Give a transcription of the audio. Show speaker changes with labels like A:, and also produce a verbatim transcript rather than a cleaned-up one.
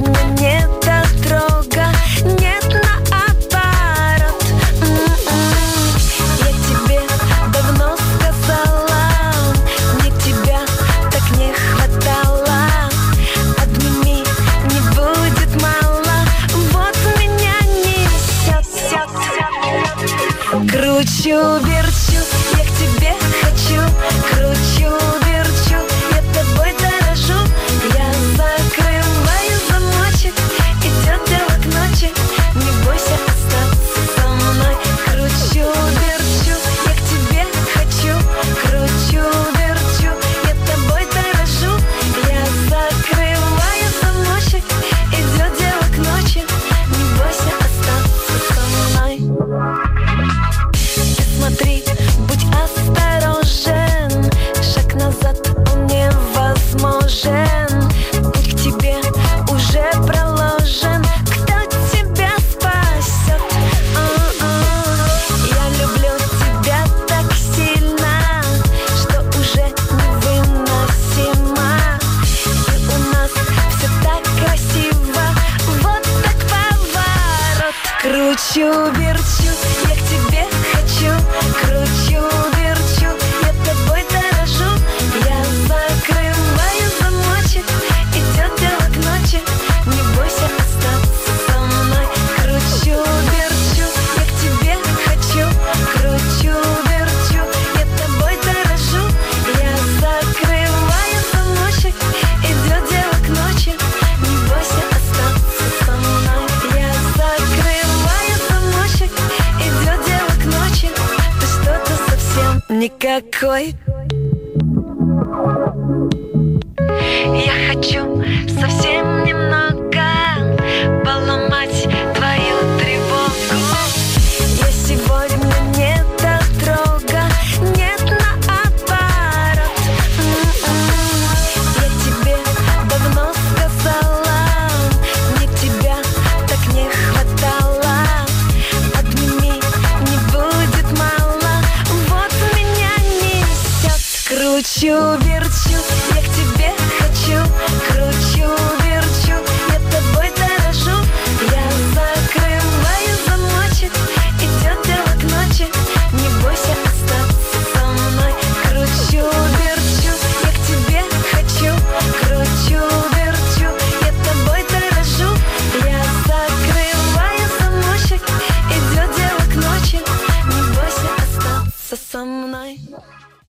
A: сегодня не дотрога, нет, наоборот. М-м-м. Я тебе давно сказала, мне тебя так не хватало. Обними, не будет мало, вот меня несет. Кручу-верчу, я к тебе хочу. Кручу-верчу, я тобой дорожу. Я закрываю замочек, идет дело к ночи. Не бойся остаться со мной. Кручу-верчу, я к тебе хочу. Кручу-верчу, я тобой дорожу. Я закрываю замочек, идет дело к ночи. Не бойся остаться со мной. Ты смотри, будь осторожен, шаг назад он невозможен. Путь к тебе уже проложен, кто тебя спасет? А-а. Я люблю тебя так сильно, что уже невыносимо. И у нас все так красиво, вот так поворот. Кручу-верчу, я к тебе хочу. Кручу-верчу, я тобой дорожу. Я закрываю замочек, идет дело к ночи. Не бойся остаться со мной. Кручу-верчу, я к тебе хочу. Кручу-верчу, я тобой дорожу. Я закрываю замочек, идет дело к ночи. Не бойся остаться со мной. Я закрываю замочек, идет дело к ночи. Ты что-то совсем никакой. Я хочу совсем немного поломать твою тревогу. Я сегодня не дотрога, нет, наоборот. М-м-м. Я тебе давно сказала, мне тебя так не хватало. Обними, не будет мало, вот меня несет. Кручу-верчу, я к тебе хочу. Кручу-верчу, я тобой дорожу. Я закрываю замочек, идет дело к ночи. Не бойся остаться со мной. Кручу-верчу, я к тебе хочу. Кручу-верчу, я тобой дорожу. Я закрываю замочек, идет дело к ночи. Не бойся остаться со мной.